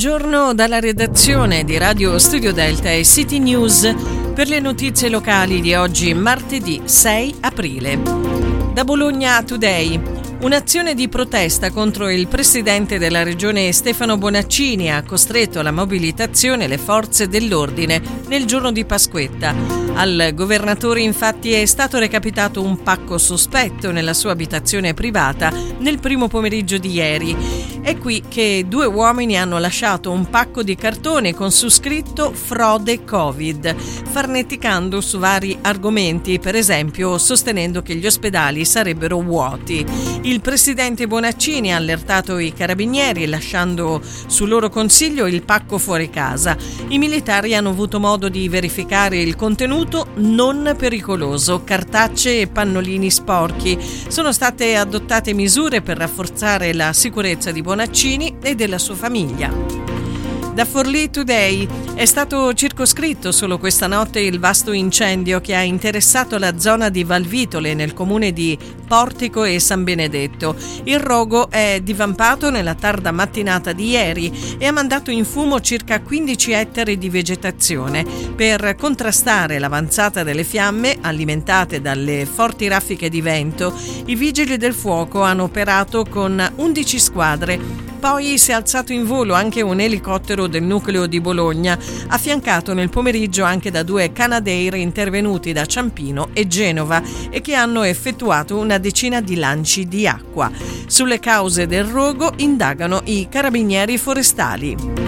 Buongiorno dalla redazione di Radio Studio Delta e City News per le notizie locali di oggi, martedì 6 aprile. Da Bologna Today. Un'azione di protesta contro il presidente della regione Stefano Bonaccini ha costretto alla mobilitazione le forze dell'ordine nel giorno di Pasquetta. Al governatore infatti è stato recapitato un pacco sospetto nella sua abitazione privata nel primo pomeriggio di ieri. È qui che due uomini hanno lasciato un pacco di cartone con su scritto frode Covid, farneticando su vari argomenti, per esempio sostenendo che gli ospedali sarebbero vuoti. Il presidente Bonaccini ha allertato i carabinieri lasciando su loro consiglio il pacco fuori casa. I militari hanno avuto modo di verificare il contenuto non pericoloso, cartacee e pannolini sporchi. Sono state adottate misure per rafforzare la sicurezza di Bonaccini e della sua famiglia. Da Forlì Today è stato circoscritto solo questa notte il vasto incendio che ha interessato la zona di Valvitole nel comune di Portico e San Benedetto. Il rogo è divampato nella tarda mattinata di ieri e ha mandato in fumo circa 15 ettari di vegetazione. Per contrastare l'avanzata delle fiamme alimentate dalle forti raffiche di vento, i vigili del fuoco hanno operato con 11 squadre. Poi si è alzato in volo anche un elicottero del nucleo di Bologna, affiancato nel pomeriggio anche da 2 Canadair intervenuti da Ciampino e Genova e che hanno effettuato una decina di lanci di acqua. Sulle cause del rogo indagano i carabinieri forestali.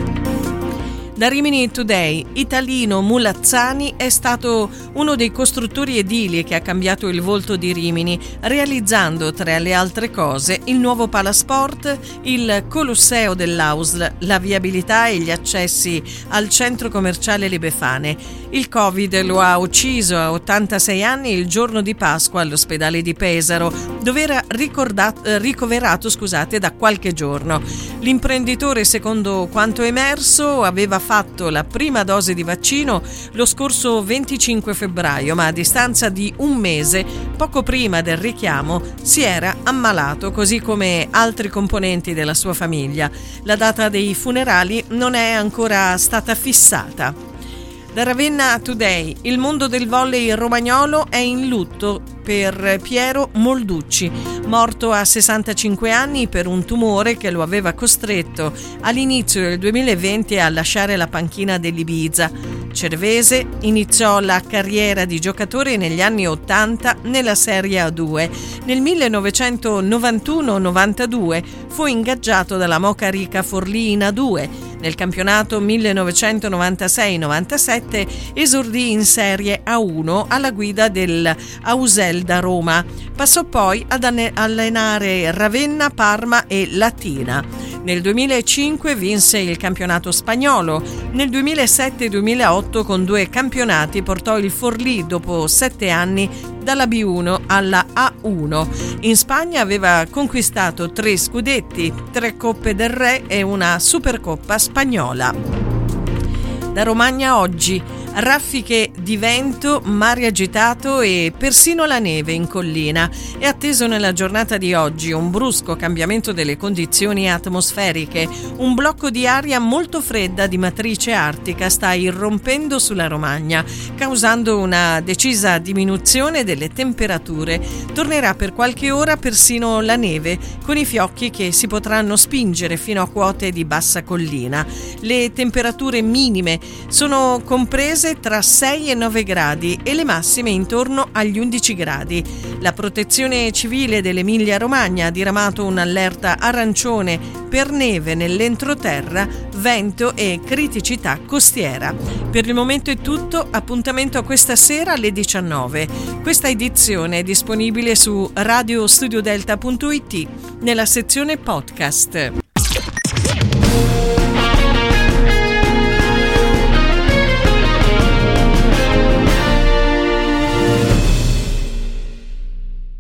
Da Rimini Today, Italino Mulazzani è stato uno dei costruttori edili che ha cambiato il volto di Rimini, realizzando tra le altre cose il nuovo Palasport, il Colosseo dell'Ausl, la viabilità e gli accessi al centro commerciale Le Befane. Il Covid lo ha ucciso a 86 anni il giorno di Pasqua all'ospedale di Pesaro, dove era ricoverato da qualche giorno. L'imprenditore, secondo quanto emerso, aveva fatto la prima dose di vaccino lo scorso 25 febbraio, ma a distanza di un mese, poco prima del richiamo, si era ammalato, così come altri componenti della sua famiglia. La data dei funerali non è ancora stata fissata. Da Ravenna Today, il mondo del volley romagnolo è in lutto per Piero Molducci, morto a 65 anni per un tumore che lo aveva costretto all'inizio del 2020 a lasciare la panchina dell'Ibiza. Cervese iniziò la carriera di giocatore negli anni 80 nella Serie A2. Nel 1991-92 fu ingaggiato dalla Moca Rica Forlì in A2. Nel campionato 1996-97 esordì in Serie A1 alla guida del Ausel da Roma. Passò poi ad allenare Ravenna, Parma e Latina. Nel 2005 vinse il campionato spagnolo. Nel 2007-2008 con 2 campionati portò il Forlì dopo 7 anni dalla B1 alla A1. In Spagna aveva conquistato 3 scudetti, 3 Coppe del Re e una Supercoppa spagnola. Da Romagna oggi, raffiche di vento, mare agitato e persino la neve in collina. È atteso nella giornata di oggi un brusco cambiamento delle condizioni atmosferiche. Un blocco di aria molto fredda di matrice artica sta irrompendo sulla Romagna, causando una decisa diminuzione delle temperature. Tornerà per qualche ora persino la neve, con i fiocchi che si potranno spingere fino a quote di bassa collina. Le temperature minime sono comprese tra 6 e 9 gradi e le massime intorno agli 11 gradi. La Protezione Civile dell'Emilia-Romagna ha diramato un'allerta arancione per neve nell'entroterra, vento e criticità costiera. Per il momento è tutto, appuntamento a questa sera alle 19. Questa edizione è disponibile su radiostudiodelta.it nella sezione podcast.